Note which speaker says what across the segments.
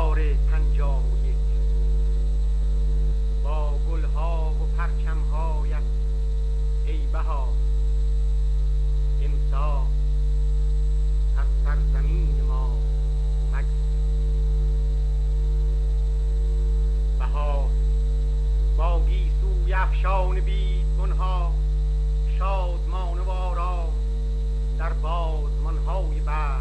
Speaker 1: بهار 51 با گلها و پرچمهایت ای بهار امسال از سرزمین ما مگذر. بهار با گیسوی افشان بیدبنها شادمانه و آرام در بازمانهای برف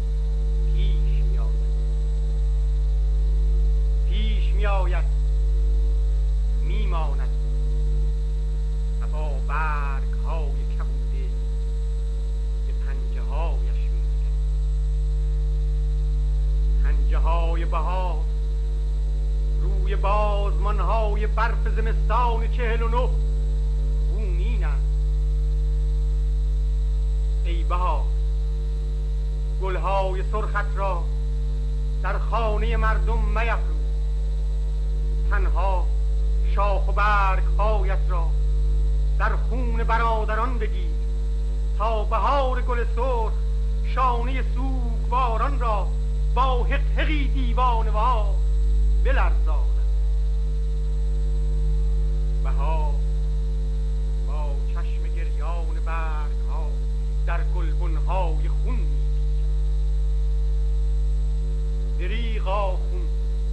Speaker 1: پیش می آید میماند و با برگ های کبوده به پنجه هایش می نگرد. پنجه های بهار روی بازمان های برف زمستان 49 خونین است. ای بهار گلهای سرخت را در خانه مردم میفروز، تنها شاخ و برگ هایت را در خون برادران بگیر تا بهار گل سرخ شانه سوگواران را با حقحقی دیوانه‌وار بلرزاند. بهار با چشم گریان برگ ها در گلبن های خون می‌پیچد. دریغا خون،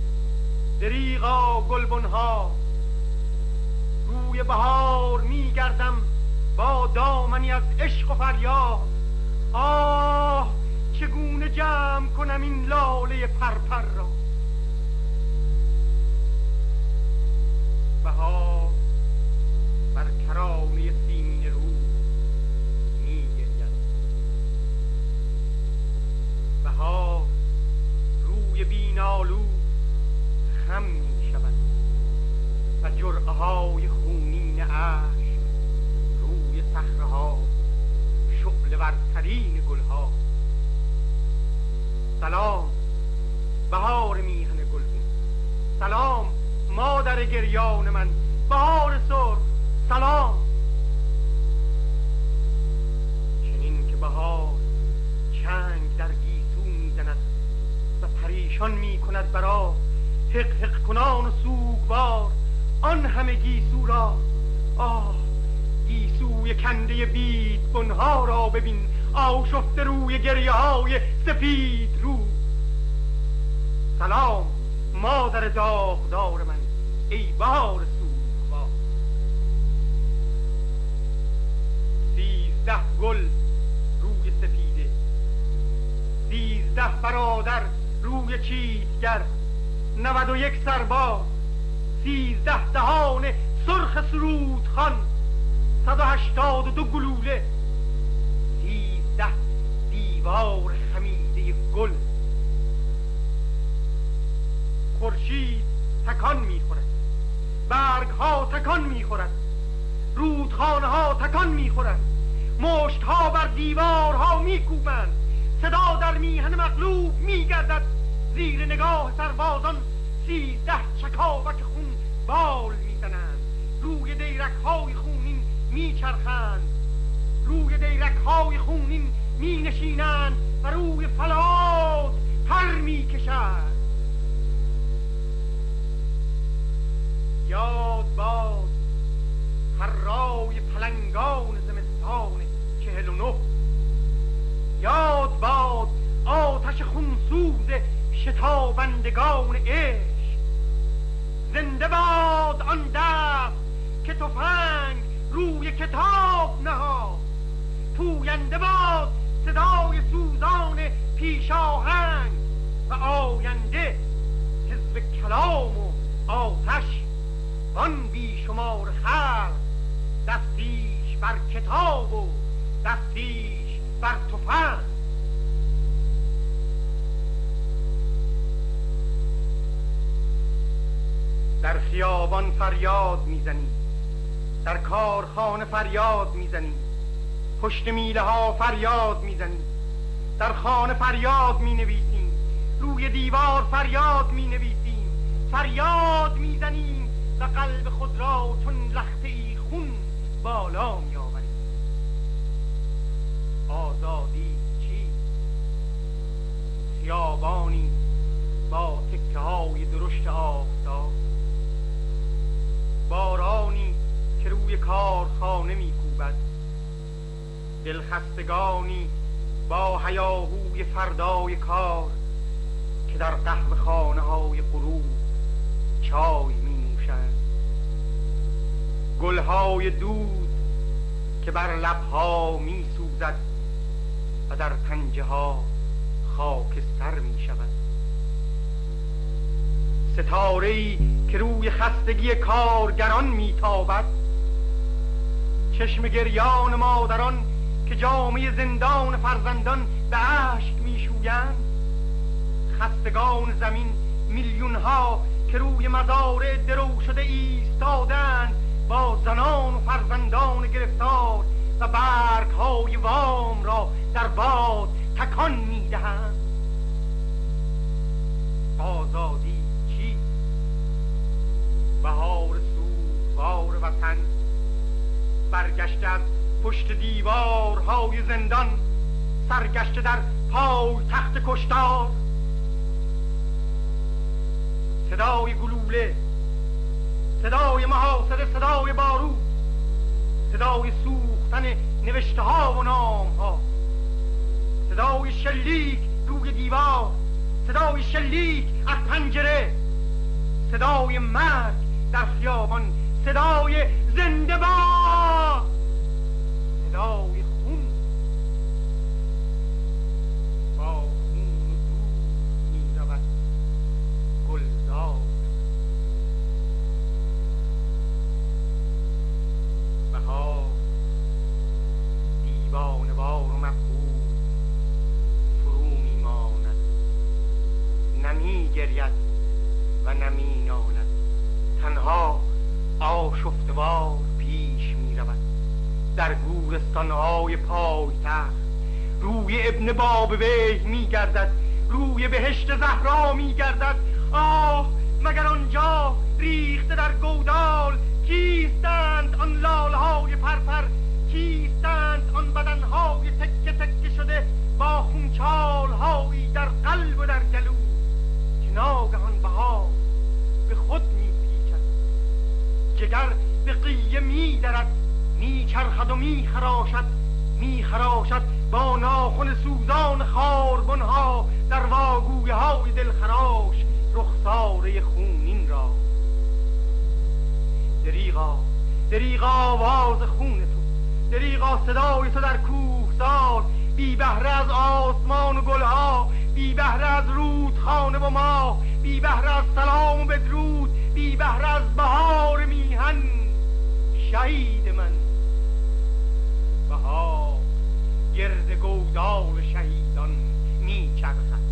Speaker 1: دریغا گلبن ها، روی بهار میگردم با دامنی از عشق و فریاد. آه چگونه جمع کنم این لاله پرپر را. بهار بر کرانه سیمین روز میگرید. بهار روی بینالو خم می شود و جرعه های خونین اشک روی صخره ها شعله ورترین گل ها. سلام بهار میهن گلگون، سلام مادر گریان من، بهار سرخ سلام. چنین که بهار چنگ در گیسو میزند و پریشان میکند برا حق حق کنان و سوگوار آن همه گیسو را. آه گیسوی کنده بیدبنها را ببین، آشفته روی گریه های سپید رو. سلام مادر داغدار من، ای بهار سوگوار. 13 گل روی سپیده، 13 برادر روی چیتگر، 91 سرباز، 13 دهان سرخ سرودخوان، 182 گلوله، 13 دیوار خمیده گل. خورشید تکان میخورد، برگ ها تکان میخورد، رودخانه ها تکان میخورد، مشت ها بر دیوار ها میکوبند، صدا در میهن مغلوب میگردد. زیر نگاه سربازان 13 چکاوک خون بال میزنند، روی دیرک های خونین میچرخند، روی دیرک های خونین مینشینند و روی فلات پر میکشند. یاد باد هرای پلنگان زمستان 49، یاد باد آتش خونسوز شتابندگان عشق. زنده باد آن دست که تفنگ روی کتاب نهاد، پوینده باد صدای سوزان پیشاهنگ و آینده حزب کلام و آتش. آن بیشمار خلق دستیش بر کتاب و دستیش بر تفنگ. در خیابان فریاد میزنی، در کارخانه فریاد میزنی، پشت میله ها فریاد میزنی، در خانه فریاد مینویسیم، روی دیوار فریاد مینویسیم، فریاد میزنیم و قلب خود را چون لخته ای خون بالا میآوریم. آزادی چی؟ خیابانی با تکه خستگانی با هیاهوی فردای کار که در قهوه خانه های غروب چای می نوشند، گلهای دود که بر لبها می سوزد و در پنجه ها خاکستر می شود، ستاره‌ای که روی خستگی کارگران می تابد، چشم گریان مادران که جامه زندان فرزندان به اشک می شویند، خستگان زمین میلیون ها که روی مزارع درو شده ایستادند با زنان و فرزندان گرفتار و برگ های وام را در باد تکان می دهند. آزادی چیست؟ بهار سوگوار وطن برگشته از پشت دیوارهای زندان، سرگشته در پای تخت کشتار. صدای گلوله، صدای محاصره، صدای بارود، صدای سوختن نوشته ها و نام ها، صدای شلیک روی دیوار، صدای شلیک از پنجره، صدای مرگ در خیابان، صدای زنده باد، صدای خون. با خون و دود می رود گلزار. بهار دیوانه‌وار و مبهوت فرو می ماند، نمی گرید و نمی نالد، تنها آشفته‌وار پیش می رود در گورستان‌های پایتخت. روی ابن بابویه می گردد، روی بهشت زهرا می گردد. آه مگر آنجا ریخته در گودال کیستند آن لاله‌های پرپر؟ کیستند آن بدنهای تکه تکه شده با خونچال‌هایی در قلب و در گلو که ناگهان بهار به خود می پیچد، جگر به قیه می درد، می چرخد و می خراشد، می خراشد با ناخن سوزان خاربنها در واگویه های دلخراش رخساره خونین را. دریغا دریغا آواز خون تو، دریغا صدای تو در کوهسار، بی بهره از آسمان و گلها، بی بهره از رودخانه و ماه، بی بهره از سلام و بدرود، بی بهره از بهار میهن. شهید من بهار گرد گودال شهیدان می چرخد.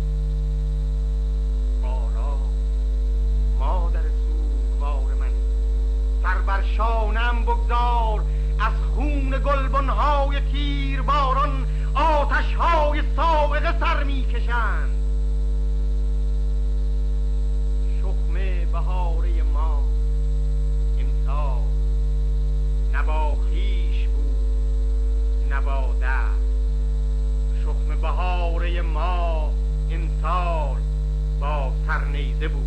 Speaker 1: بارا مادر سوگوار من، سر بر شانم بگذار، از خون گلبنهای تیر باران آتشهای ساوقه سر می کشند. شخم بهاره ما امسال نه با خویش بود نه با دست، شخم بهاره ما امسال با سرنیزه بود.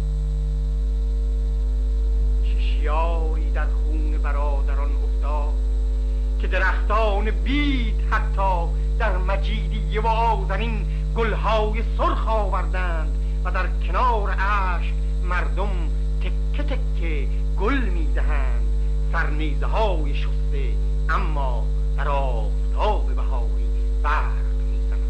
Speaker 1: شیاری در خون برادران افتاد که درختان بید حتی در مجیدیه و آذرین گلهای سرخ آوردند و در کنار اشک مردم تکه تکه گل میدهند، سرنیزه های شسته اما در آفتاب بهاری برق میزنند.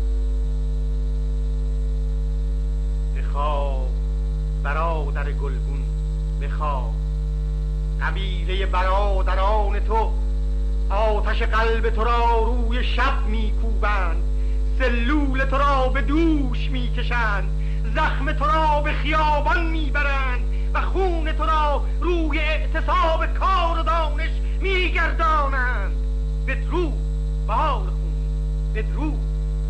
Speaker 1: بخواب برادر گلگون، بخواب. قبیله برادران تو آتش قلب تو را روی شب میکوبند، سلول تو را به دوش میکشند، زخم تو را به خیابان میبرند و خون تو را روی اعتصاب کار و دانش میگردانند. بدرود بهار خون، بدرود.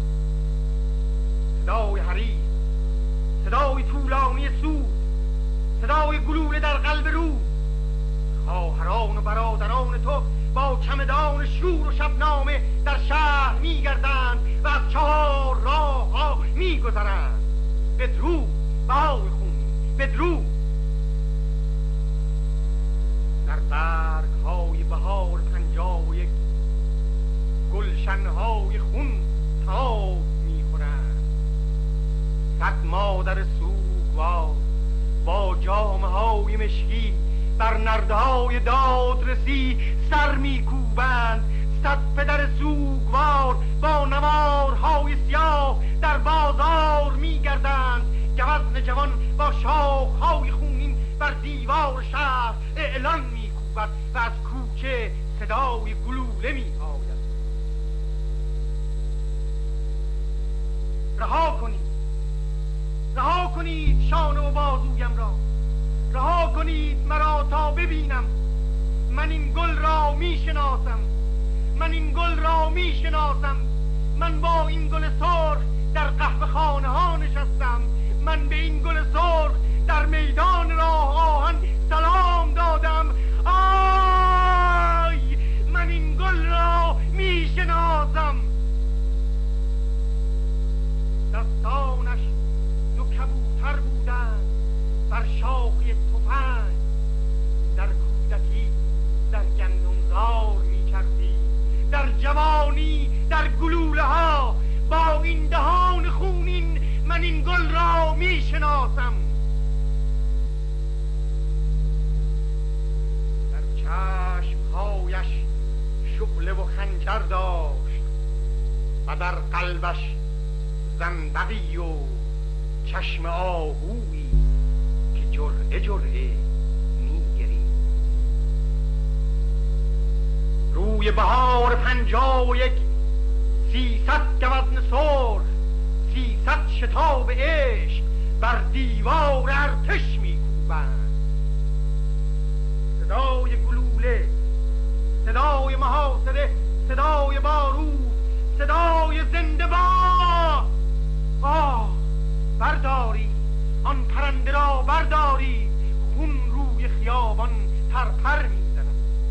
Speaker 1: صدای حریر، صدای طولانی سود، صدای گلوله در قلب رود. خواهران و برادران تو با چمدان شور و شبنامه در شهر میگردند و از 4 راه ها میگذرند. بدرود بهار خون، بدرود. در برگ های بهار 51 گل سوگوار با جامه های مشکی بر نردهای دادرسی سر میکوبند. صد پدر سوگوار با نوارهای سیاه در بازار میگردند. گوزن جوان با شاخهای خونین بر دیوار شهر اعلان میکوبد و از کوچه صدای گلوله میآید. رها کنید، رها کنید شانه و بازویم را، رها کنید مرا تا ببینم. من این گل را میشناسم، من این گل را میشناسم. من با این گل سرخ در قهوه خانه ها نشستم. من به این گل سرخ در میدان راه آهن سلام دادم. آی من این گل را میشناسم. دستانش دو کبوتر بودند بر شاخه تفنگ. در کودکی در گندمزار میکردی، در جوانی در گلوله ها. با این دهان خونین من این گل را میشناسم. در چشمهایش شعله و خنجر داشت و در قلبش زنبقی و چشم آهویی که جرعه جرعه میگرید. روی بهار 51 300 گوزن سرخ، 300 شتاب عشق بر دیوار ارتش میکوبند. صدای گلوله، صدای محاصره، صدای بارود، صدای زنده باد. برداری آن پرنده را، برداری. خون روی خیابان پرپر میزند.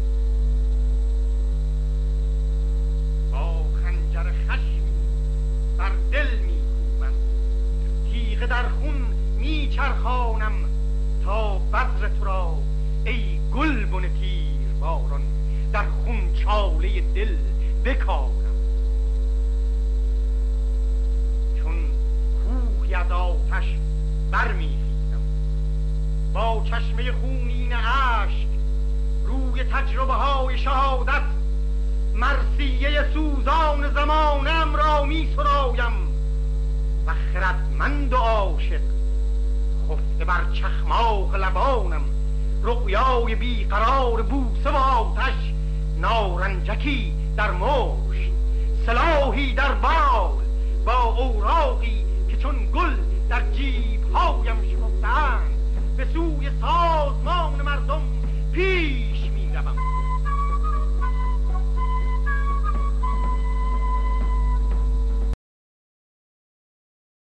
Speaker 1: با خنجر خشمی بر دل میکوبم، تیغ در خون میچرخانم تا بذر تو را ای گلبن تیر باران در خون چاله دل بکارم. چون کوهی از آتش برمیخیزم، با چشمه خونین اشک روی تجربه های شهادت مرثیه سوزان زمانم را می سرایم. و خردمند و عاشق خفته بر چخماق لبانم، رؤیای بیقرار بوسه و آتش، نارنجکی در مشت، سلاحی در بال، با اوراقی که چون گل در جیبهایم شکفته‌اند به سوی